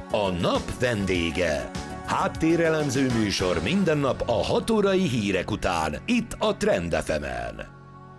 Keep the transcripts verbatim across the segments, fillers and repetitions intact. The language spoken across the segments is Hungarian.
A nap vendége. Háttérelemző műsor minden nap a hat órai hírek után, itt a Trend ef emen.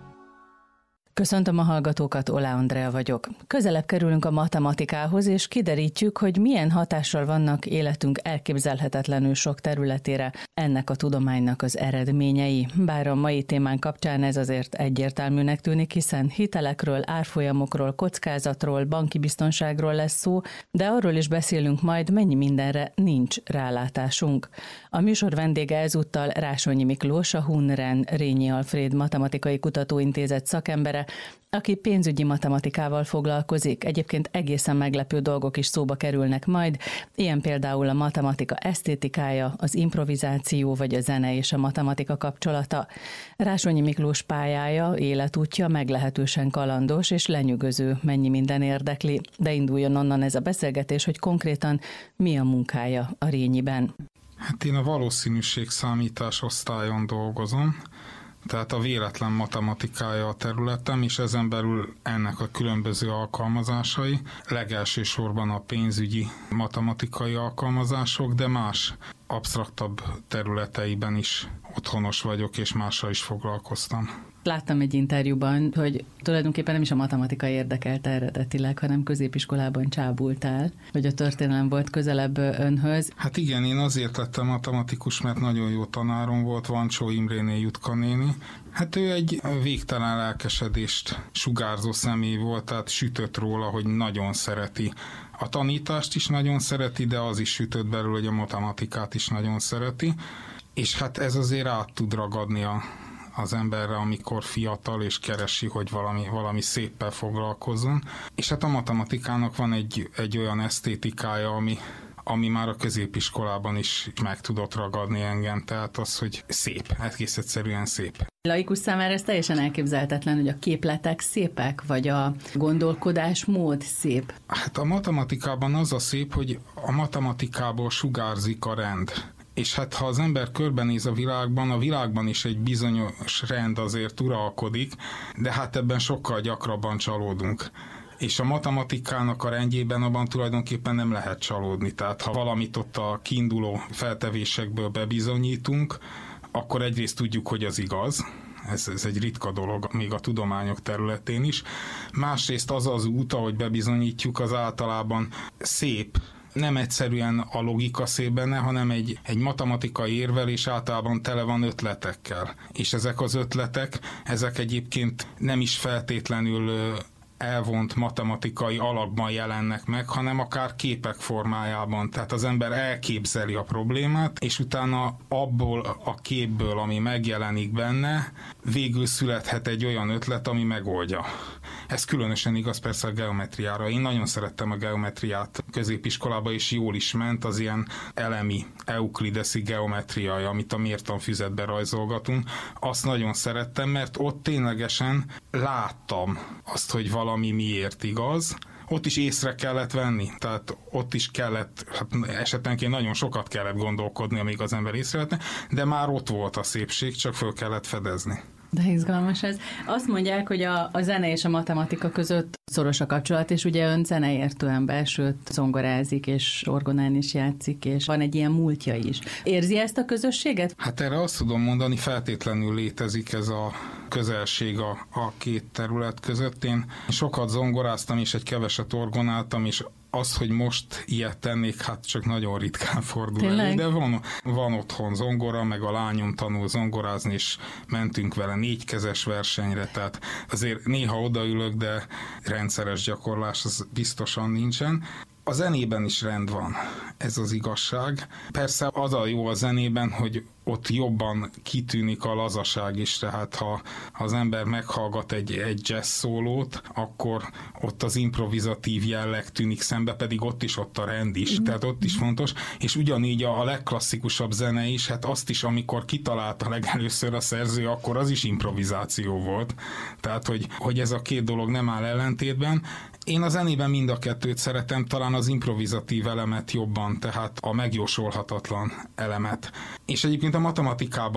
Köszöntöm a hallgatókat, Olá Andrea vagyok. Közelebb kerülünk a matematikához, és kiderítjük, hogy milyen hatással vannak életünk elképzelhetetlenül sok területére ennek a tudománynak az eredményei. Bár a mai témán kapcsán ez azért egyértelműnek tűnik, hiszen hitelekről, árfolyamokról, kockázatról, banki biztonságról lesz szó, de arról is beszélünk majd, mennyi mindenre nincs rálátásunk. A műsor vendége ezúttal Rásonyi Miklós, a Hunren Rényi Alfréd Matematikai Kutatóintézet szakembere, aki pénzügyi matematikával foglalkozik. Egyébként egészen meglepő dolgok is szóba kerülnek majd, ilyen például a matematika esztétikája, az improvizáció vagy a zene és a matematika kapcsolata. Rásonyi Miklós pályája, életútja meglehetősen kalandos és lenyűgöző, mennyi minden érdekli, de induljon onnan ez a beszélgetés, hogy konkrétan mi a munkája a Rényiben. Hát én a valószínűségszámítás osztályon dolgozom, tehát a véletlen matematikája a területem, és ezen belül ennek a különböző alkalmazásai, legelsősorban a pénzügyi matematikai alkalmazások, de más absztraktabb területeiben is otthonos vagyok, és mással is foglalkoztam. Láttam egy interjúban, hogy tulajdonképpen nem is a matematika érdekelte eredetileg, hanem középiskolában csábultál, hogy a történelem volt közelebb önhöz. Hát igen, én azért lettem matematikus, mert nagyon jó tanárom volt, Vancsó Imréné Jutka néni. Hát ő egy végtelen lelkesedést sugárzó személy volt, tehát sütött róla, hogy nagyon szereti. A tanítást is nagyon szereti, de az is sütött belőle, hogy a matematikát is nagyon szereti. És hát ez azért át tud ragadni a az emberre, amikor fiatal és keresi, hogy valami, valami széppel foglalkozzon. És hát a matematikának van egy, egy olyan esztétikája, ami, ami már a középiskolában is meg tudott ragadni engem, tehát az, hogy szép, egész egyszerűen szép. Laikus számára ez teljesen elképzelhetetlen, hogy a képletek szépek, vagy a gondolkodásmód szép. Hát a matematikában az a szép, hogy a matematikából sugárzik a rend. És hát ha az ember körbenéz a világban, a világban is egy bizonyos rend azért uralkodik, de hát ebben sokkal gyakrabban csalódunk. És a matematikának a rendjében abban tulajdonképpen nem lehet csalódni. Tehát ha valamit ott a kiinduló feltevésekből bebizonyítunk, akkor egyrészt tudjuk, hogy az igaz. Ez, ez egy ritka dolog, még a tudományok területén is. Másrészt az az út, ahogy bebizonyítjuk, az általában szép. Nem egyszerűen a logika szép benne, hanem egy, egy matematikai érvelés általában tele van ötletekkel. És ezek az ötletek, ezek egyébként nem is feltétlenül elvont matematikai alakban jelennek meg, hanem akár képek formájában. Tehát az ember elképzeli a problémát, és utána abból a képből, ami megjelenik benne, végül születhet egy olyan ötlet, ami megoldja. Ez különösen igaz persze a geometriára. Én nagyon szerettem a geometriát középiskolában, és jól is ment az ilyen elemi, euklideszi geometriája, amit a mértanfüzetbe rajzolgatunk. Azt nagyon szerettem, mert ott ténylegesen láttam azt, hogy valami miért igaz. Ott is észre kellett venni, tehát ott is kellett, hát esetenként nagyon sokat kellett gondolkodni, amíg az ember észrevette, de már ott volt a szépség, csak föl kellett fedezni. De izgalmas ez. Azt mondják, hogy a, a zene és a matematika között szoros a kapcsolat, és ugye ön zeneértő ember, sőt zongorázik, és orgonán is játszik, és van egy ilyen múltja is. Érzi ezt a közösséget? Hát erre azt tudom mondani, feltétlenül létezik ez a közelség a, a két terület között. Én sokat zongoráztam, és egy keveset orgonáltam, és az, hogy most ilyet tennék, hát csak nagyon ritkán fordul elő, de van, van otthon zongora, meg a lányom tanul zongorázni, és mentünk vele négykezes versenyre, tehát azért néha odaülök, de rendszeres gyakorlás az biztosan nincsen. A zenében is rend van, ez az igazság. Persze az a jó a zenében, hogy ott jobban kitűnik a lazaság is, tehát ha az ember meghallgat egy, egy jazz szólót, akkor ott az improvizatív jelleg tűnik szembe, pedig ott is ott a rend is, tehát ott is fontos, és ugyanígy a, a legklasszikusabb zene is, hát azt is, amikor kitalálta legelőször a szerző, akkor az is improvizáció volt. Tehát, hogy, hogy ez a két dolog nem áll ellentétben. Én a zenében mind a kettőt szeretem, talán az improvizatív elemet jobban, tehát a megjósolhatatlan elemet. És egyébként a matematikában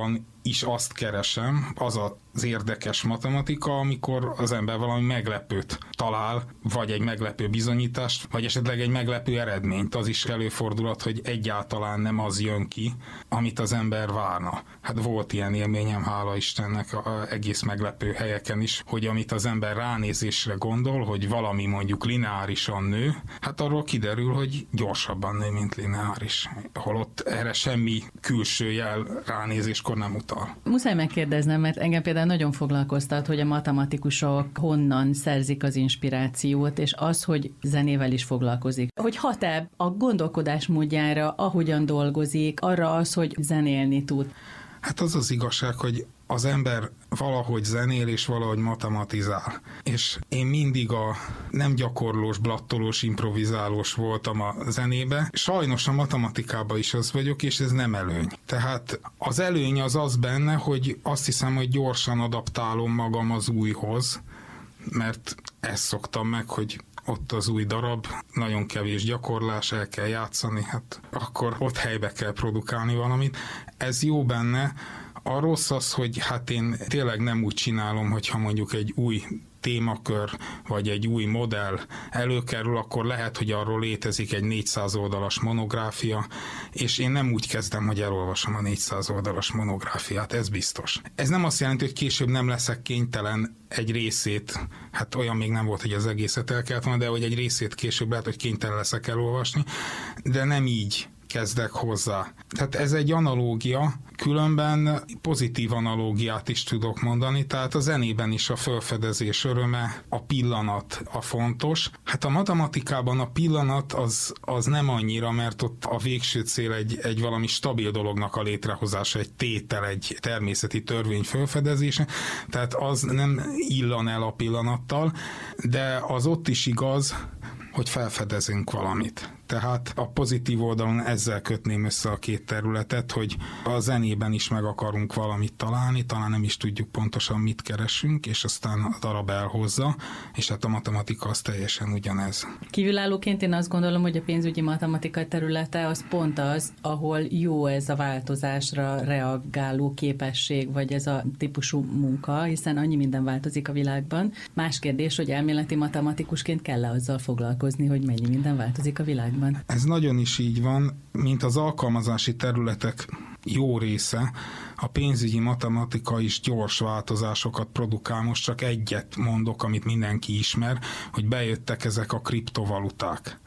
is azt keresem, az az érdekes matematika, amikor az ember valami meglepőt talál, vagy egy meglepő bizonyítást, vagy esetleg egy meglepő eredményt. Az is előfordulhat, hogy egyáltalán nem az jön ki, amit az ember várna. Hát volt ilyen élményem, hála Istennek, a egész meglepő helyeken is, hogy amit az ember ránézésre gondol, hogy valami mondjuk lineárisan nő, hát arról kiderül, hogy gyorsabban nő, mint lineáris. Holott erre semmi külső jel ránézéskor nem utal. Muszáj megkérdeznem, mert engem például nagyon foglalkoztat, hogy a matematikusok honnan szerzik az inspirációt, és az, hogy zenével is foglalkozik. Hogy hat-e a gondolkodásmódjára, ahogyan dolgozik, arra az, hogy zenélni tud? Hát az az igazság, hogy az ember valahogy zenél és valahogy matematizál. És én mindig a nem gyakorlós, blattolós, improvizálós voltam a zenébe. Sajnos a matematikában is az vagyok, és ez nem előny. Tehát az előny az az benne, hogy azt hiszem, hogy gyorsan adaptálom magam az újhoz, mert ezt szoktam meg, hogy ott az új darab, nagyon kevés gyakorlás, el kell játszani, hát akkor ott helybe kell produkálni valamit. Ez jó benne. A rossz az, hogy hát én tényleg nem úgy csinálom, hogyha mondjuk egy új témakör, vagy egy új modell előkerül, akkor lehet, hogy arról létezik egy négyszáz oldalas monográfia, és én nem úgy kezdem, hogy elolvasom a négyszáz oldalas monográfiát, ez biztos. Ez nem azt jelenti, hogy később nem leszek kénytelen egy részét, hát olyan még nem volt, hogy az egészet el kellett volna, de hogy egy részét később lehet, hogy kénytelen leszek elolvasni, de nem így kezdek hozzá. Tehát ez egy analógia, különben pozitív analógiát is tudok mondani, tehát a zenében is a felfedezés öröme, a pillanat a fontos. Hát a matematikában a pillanat az, az nem annyira, mert ott a végső cél egy, egy valami stabil dolognak a létrehozása, egy tétel, egy természeti törvény felfedezése, tehát az nem illan el a pillanattal, de az ott is igaz, hogy felfedezünk valamit. Tehát a pozitív oldalon ezzel kötném össze a két területet, hogy a zenében is meg akarunk valamit találni, talán nem is tudjuk pontosan mit keresünk, és aztán a darab elhozza, és hát a matematika az teljesen ugyanez. Kívülállóként én azt gondolom, hogy a pénzügyi matematika területe az pont az, ahol jó ez a változásra reagáló képesség, vagy ez a típusú munka, hiszen annyi minden változik a világban. Más kérdés, hogy elméleti matematikusként kell-e azzal foglalkozni, hogy mennyi minden változik a világban. Ez nagyon is így van, mint az alkalmazási területek jó része, a pénzügyi matematika is gyors változásokat produkál. Most csak egyet mondok, amit mindenki ismer, hogy bejöttek ezek a kriptovaluták.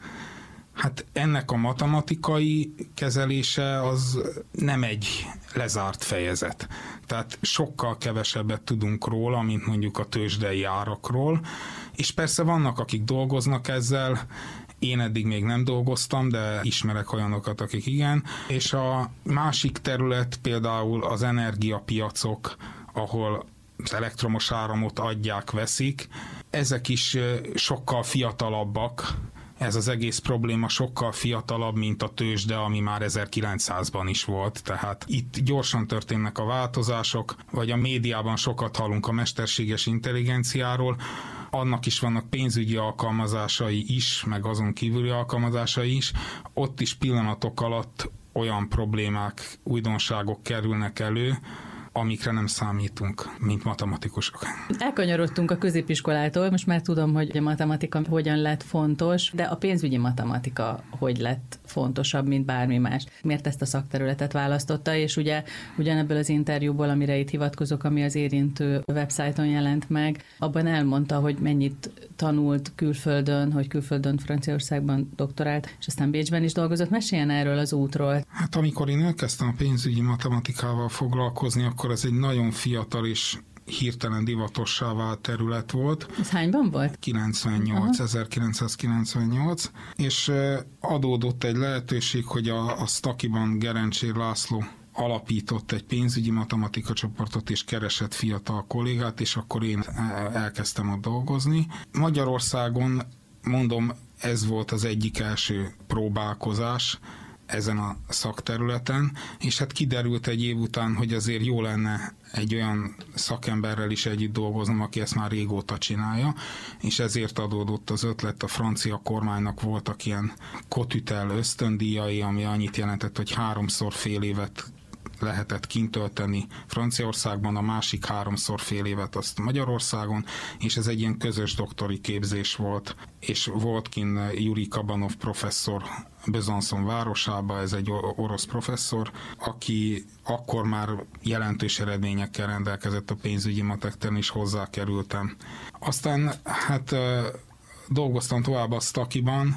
Hát ennek a matematikai kezelése az nem egy lezárt fejezet. Tehát sokkal kevesebbet tudunk róla, mint mondjuk a tőzsdei árakról, és persze vannak, akik dolgoznak ezzel. Én eddig még nem dolgoztam, de ismerek olyanokat, akik igen. És a másik terület például az energiapiacok, ahol az elektromos áramot adják, veszik. Ezek is sokkal fiatalabbak. Ez az egész probléma sokkal fiatalabb, mint a tőzsde, ami már ezerkilencszázban is volt. Tehát itt gyorsan történnek a változások, vagy a médiában sokat hallunk a mesterséges intelligenciáról, annak is vannak pénzügyi alkalmazásai is, meg azon kívüli alkalmazásai is. Ott is pillanatok alatt olyan problémák, újdonságok kerülnek elő, amikre nem számítunk, mint matematikusok. Elkanyarodtunk a középiskolától, most már tudom, hogy a matematika hogyan lett fontos, de a pénzügyi matematika hogy lett fontosabb, mint bármi más. Miért ezt a szakterületet választotta, és ugye ugyanebből az interjúból, amire itt hivatkozok, ami az érintő websájton jelent meg, abban elmondta, hogy mennyit tanult külföldön, hogy külföldön Franciaországban doktorált, és aztán Bécsben is dolgozott. Meséljen erről az útról. Hát amikor én elkezdtem a pénzügyi matematikával foglalkozni, akkor ez egy nagyon fiatal és hirtelen divatossá vált terület volt. Ez hányban volt? kilencvennyolc, aha. ezerkilencszázkilencvennyolc, és adódott egy lehetőség, hogy a, a Stakiban Gerencsér László alapított egy pénzügyi matematika csoportot, és keresett fiatal kollégát, és akkor én elkezdtem ott dolgozni. Magyarországon, mondom, ez volt az egyik első próbálkozás ezen a szakterületen, és hát kiderült egy év után, hogy azért jó lenne egy olyan szakemberrel is együtt dolgoznom, aki ezt már régóta csinálja, és ezért adódott az ötlet. A francia kormánynak voltak ilyen Cotutel ösztöndíjai, ami annyit jelentett, hogy háromszor fél évet lehetett kint tölteni Franciaországban, a másik háromszor fél évet azt Magyarországon, és ez egy ilyen közös doktori képzés volt, és volt kint Jurij Kabanov professzor Besançon városába, ez egy orosz professzor, aki akkor már jelentős eredményekkel rendelkezett a pénzügyi matek terén, és hozzákerültem. Aztán hát dolgoztam tovább a Stakiban,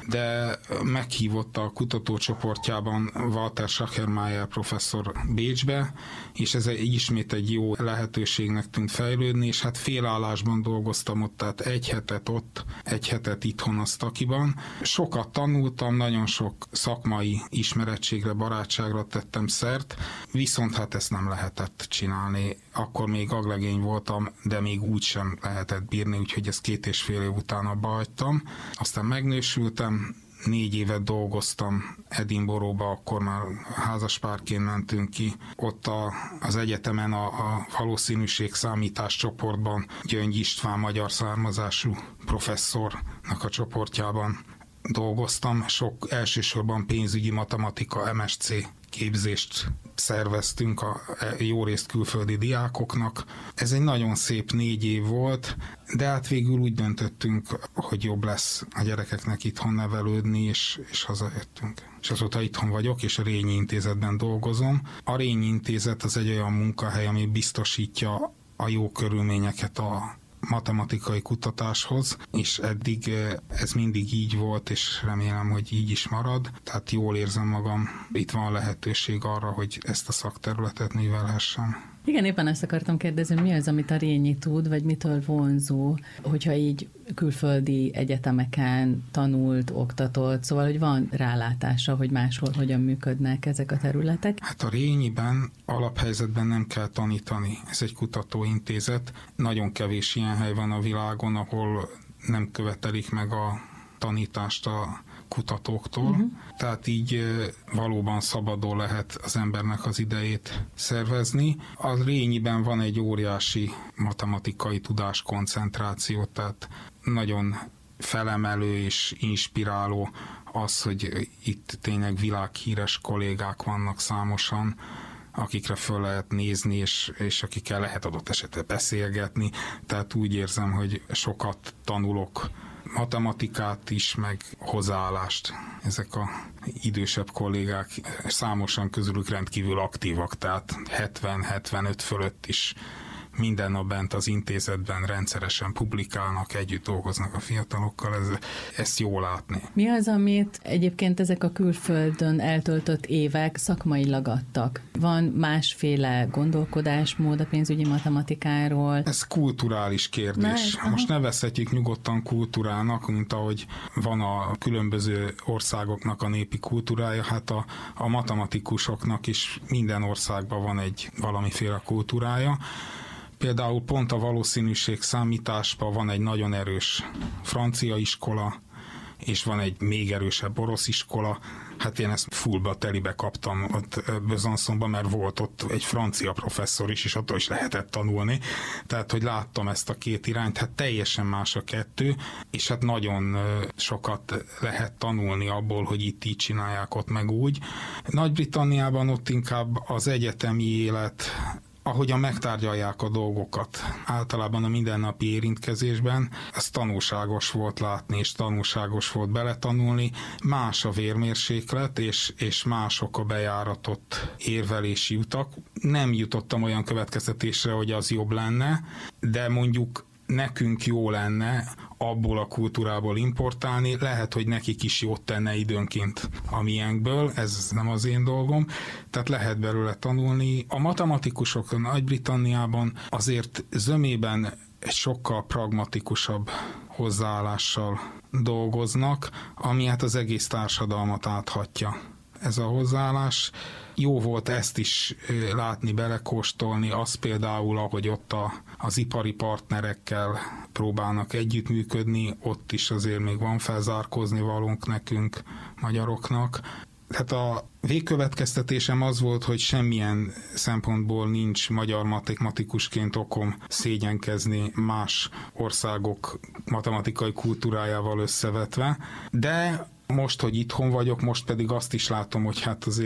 de meghívott a kutatócsoportjában Walter Schachermayer professzor Bécsbe, és ez ismét egy jó lehetőségnek tűnt fejlődni, és hát félállásban dolgoztam ott, tehát egy hetet ott, egy hetet itthon a Stakiban. Sokat tanultam, nagyon sok szakmai ismerettségre, barátságra tettem szert, viszont hát ezt nem lehetett csinálni. Akkor még aglegény voltam, de még úgy sem lehetett bírni, úgyhogy ezt két és fél év után abba hagytam. Aztán megnősültem, négy évet dolgoztam Edinburghba, akkor már házaspárként mentünk ki. Ott a, az egyetemen a, a valószínűség számítás csoportban Gyöngy István magyar származású professzornak a csoportjában dolgoztam. Sok elsősorban pénzügyi matematika em es cé képzést szerveztünk a jó részt külföldi diákoknak. Ez egy nagyon szép négy év volt, de hát végül úgy döntöttünk, hogy jobb lesz a gyerekeknek itthon nevelődni, és, és hazajöttünk. És azóta itthon vagyok, és a Rényi Intézetben dolgozom. A Rényi Intézet az egy olyan munkahely, ami biztosítja a jó körülményeket a matematikai kutatáshoz, és eddig ez mindig így volt, és remélem, hogy így is marad. Tehát jól érzem magam, itt van lehetőség arra, hogy ezt a szakterületet művelhessem. Igen, éppen ezt akartam kérdezni, mi az, amit a Rényi tud, vagy mitől vonzó, hogyha így külföldi egyetemeken tanult, oktatott, szóval, hogy van rálátása, hogy máshol hogyan működnek ezek a területek? Hát a Rényiben alaphelyzetben nem kell tanítani. Ez egy kutatóintézet. Nagyon kevés ilyen hely van a világon, ahol nem követelik meg a tanítást a kutatóktól, uh-huh. Tehát így valóban szabadon lehet az embernek az idejét szervezni. A Rényiben van egy óriási matematikai tudáskoncentráció, tehát nagyon felemelő és inspiráló az, hogy itt tényleg világhíres kollégák vannak számosan, akikre föl lehet nézni, és, és akikkel lehet adott esetben beszélgetni. Tehát úgy érzem, hogy sokat tanulok matematikát is, meg hozzáállást. Ezek a idősebb kollégák, számosan közülük rendkívül aktívak, tehát hetven-hetvenöt fölött is minden nap bent az intézetben rendszeresen publikálnak, együtt dolgoznak a fiatalokkal, ez, ezt jól látni. Mi az, amit egyébként ezek a külföldön eltöltött évek szakmailag adtak? Van másféle gondolkodásmód a pénzügyi matematikáról? Ez kulturális kérdés. Na, most nevezhetjük nyugodtan kultúrának, mint ahogy van a különböző országoknak a népi kultúrája, hát a, a matematikusoknak is minden országban van egy valamiféle kultúrája. Például pont a valószínűség számításban van egy nagyon erős francia iskola, és van egy még erősebb orosz iskola. Hát én ezt fullba telibe kaptam ott Besançonban, mert volt ott egy francia professzor is, és attól is lehetett tanulni. Tehát, hogy láttam ezt a két irányt, hát teljesen más a kettő, és hát nagyon sokat lehet tanulni abból, hogy itt így csinálják, ott meg úgy. Nagy-Britanniában ott inkább az egyetemi élet, ahogyan megtárgyalják a dolgokat, általában a mindennapi érintkezésben, ez tanulságos volt látni, és tanulságos volt beletanulni. Más a vérmérséklet, és, és mások a bejáratott érvelési utak. Nem jutottam olyan következtetésre, hogy az jobb lenne, de mondjuk nekünk jó lenne abból a kultúrából importálni, lehet, hogy nekik is jót tenne időnként a miénkből, ez nem az én dolgom, tehát lehet belőle tanulni. A matematikusok Nagy-Britanniában azért zömében egy sokkal pragmatikusabb hozzáállással dolgoznak, ami hát az egész társadalmat áthatja. Ez a hozzáállás. Jó volt ezt is látni, belekóstolni, az például, ahogy ott a, az ipari partnerekkel próbálnak együttműködni, ott is azért még van felzárkózni valónk nekünk, magyaroknak. Tehát a végkövetkeztetésem az volt, hogy semmilyen szempontból nincs magyar matematikusként okom szégyenkezni más országok matematikai kultúrájával összevetve, de most, hogy itthon vagyok, most pedig azt is látom, hogy hát azért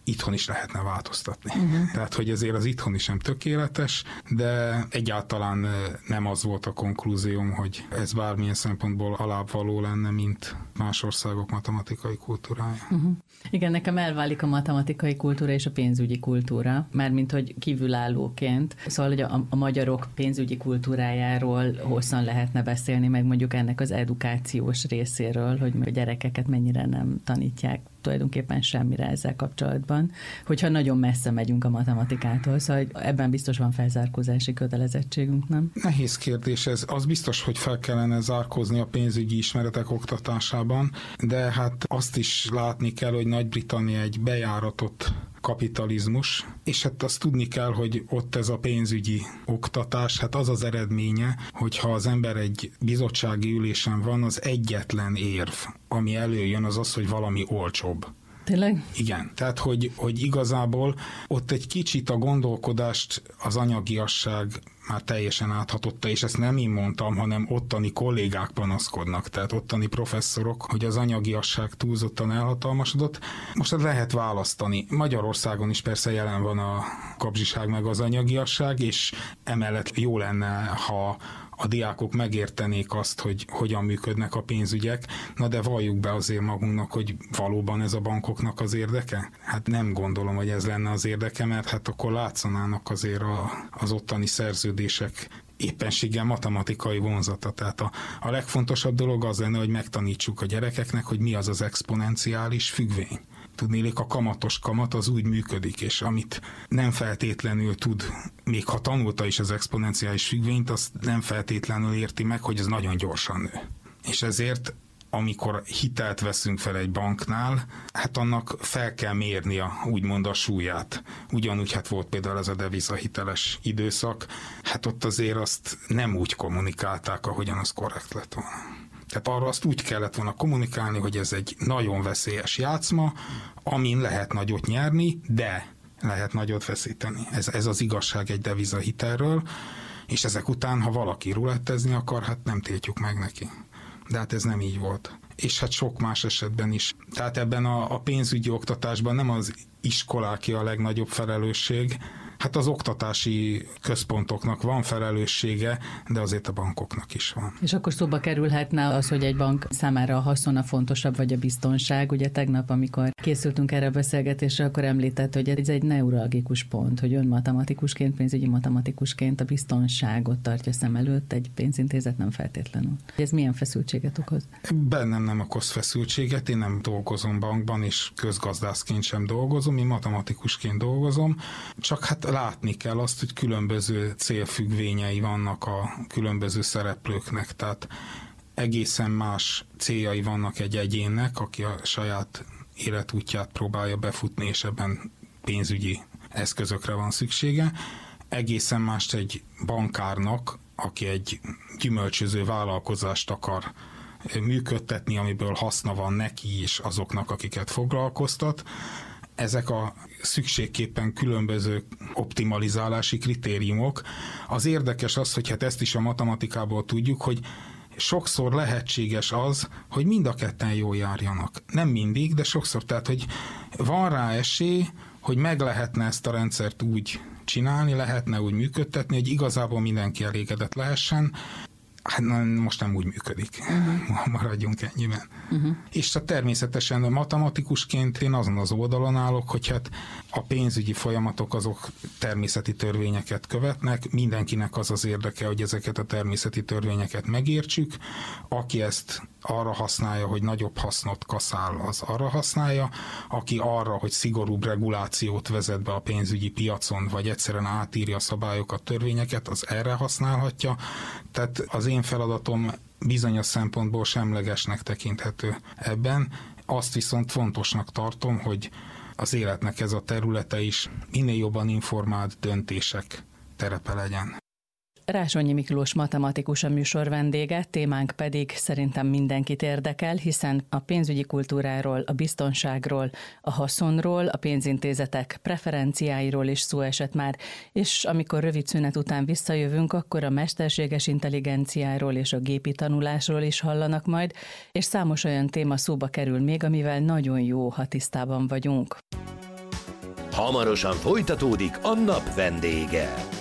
itthon is lehetne változtatni. Uh-huh. Tehát, hogy ezért az itthon is nem tökéletes, de egyáltalán nem az volt a konklúzióm, hogy ez bármilyen szempontból alábbvaló lenne, mint más országok matematikai kultúrája. Uh-huh. Igen, nekem elválik a matematikai kultúra és a pénzügyi kultúra, mármint hogy kívülállóként. Szóval, hogy a, a magyarok pénzügyi kultúrájáról hosszan lehetne beszélni, meg mondjuk ennek az edukációs részéről, hogy a gyerekeket mennyire nem tanítják tulajdonképpen semmire ezzel kapcsolatban, hogyha nagyon messze megyünk a matematikától, szóval ebben biztos van felzárkózási kötelezettségünk, nem? Nehéz kérdés ez. Az biztos, hogy fel kellene zárkózni a pénzügyi ismeretek oktatásában, de hát azt is látni kell, hogy Nagy-Britannia egy bejáratott kapitalizmus, és hát azt tudni kell, hogy ott ez a pénzügyi oktatás, hát az az eredménye, hogyha az ember egy bizottsági ülésen van, az egyetlen érv, ami előjön, az az, hogy valami olcsóbb. Tényleg? Igen, tehát hogy, hogy igazából ott egy kicsit a gondolkodást az anyagiasság már teljesen áthatotta, és ezt nem én mondtam, hanem ottani kollégák panaszkodnak, tehát ottani professzorok, hogy az anyagiasság túlzottan elhatalmasodott. Most lehet választani. Magyarországon is persze jelen van a kapzsiság meg az anyagiasság, és emellett jó lenne, ha a diákok megértenék azt, hogy hogyan működnek a pénzügyek, na de valljuk be azért magunknak, hogy valóban ez a bankoknak az érdeke? Hát nem gondolom, hogy ez lenne az érdeke, mert hát akkor látszanának azért a, az ottani szerződések éppenséggel matematikai vonzata. Tehát a, a legfontosabb dolog az lenne, hogy megtanítsuk a gyerekeknek, hogy mi az az exponenciális függvény. Tudnélik, a kamatos kamat az úgy működik, és amit nem feltétlenül tud, még ha tanulta is az exponenciális függvényt, azt nem feltétlenül érti meg, hogy ez nagyon gyorsan nő. És ezért, amikor hitelt veszünk fel egy banknál, hát annak fel kell mérni a, úgymond a súlyát. Ugyanúgy hát volt például ez a devizahiteles időszak, hát ott azért azt nem úgy kommunikálták, ahogyan az korrekt lett volna. Tehát arra azt úgy kellett volna kommunikálni, hogy ez egy nagyon veszélyes játszma, amin lehet nagyot nyerni, de lehet nagyot veszíteni. Ez, ez az igazság egy devizahitelről, és ezek után, ha valaki rulettezni akar, hát nem tiltjuk meg neki. De hát ez nem így volt. És hát sok más esetben is. Tehát ebben a, a pénzügyi oktatásban nem az iskoláké a legnagyobb felelősség, hát az oktatási központoknak van felelőssége, de azért a bankoknak is van. És akkor szóba kerülhetne az, hogy egy bank számára a haszona fontosabb, vagy a biztonság. Ugye tegnap, amikor készültünk erre a beszélgetésre, akkor említett, hogy ez egy neuralgikus pont, hogy ön matematikusként, pénzügyi matematikusként a biztonságot tartja szem előtt, egy pénzintézet nem feltétlenül. Ez milyen feszültséget okoz? Bennem nem okoz feszültséget, én nem dolgozom bankban, és közgazdászként sem dolgozom, én matematikusként dolgozom, csak hát látni kell azt, hogy különböző célfüggvényei vannak a különböző szereplőknek, tehát egészen más céljai vannak egy egyénnek, aki a saját életútját próbálja befutni, és ebben pénzügyi eszközökre van szüksége. Egészen más egy bankárnak, aki egy gyümölcsöző vállalkozást akar működtetni, amiből haszna van neki és azoknak, akiket foglalkoztat. Ezek a szükségképpen különböző optimalizálási kritériumok. Az érdekes az, hogy hát ezt is a matematikából tudjuk, hogy sokszor lehetséges az, hogy mind a ketten jól járjanak. Nem mindig, de sokszor. Tehát, hogy van rá esély, hogy meg lehetne ezt a rendszert úgy csinálni, lehetne úgy működtetni, hogy igazából mindenki elégedett lehessen. Hát most nem úgy működik. Uh-huh. Maradjunk ennyiben. Uh-huh. És hát természetesen matematikusként én azon az oldalon állok, hogy hát a pénzügyi folyamatok azok természeti törvényeket követnek, mindenkinek az az érdeke, hogy ezeket a természeti törvényeket megértsük, aki ezt arra használja, hogy nagyobb hasznot kaszál, az arra használja, aki arra, hogy szigorúbb regulációt vezet be a pénzügyi piacon, vagy egyszerűen átírja a szabályokat, törvényeket, az erre használhatja. Tehát az én feladatom bizonyos szempontból semlegesnek tekinthető ebben. Azt viszont fontosnak tartom, hogy az életnek ez a területe is minél jobban informált döntések terepe legyen. Rásonyi Miklós matematikus a műsor vendége, témánk pedig szerintem mindenkit érdekel, hiszen a pénzügyi kultúráról, a biztonságról, a haszonról, a pénzintézetek preferenciáiról is szó esett már, és amikor rövid szünet után visszajövünk, akkor a mesterséges intelligenciáról és a gépi tanulásról is hallanak majd, és számos olyan téma szóba kerül még, amivel nagyon jó, ha tisztában vagyunk. Hamarosan folytatódik a nap vendége.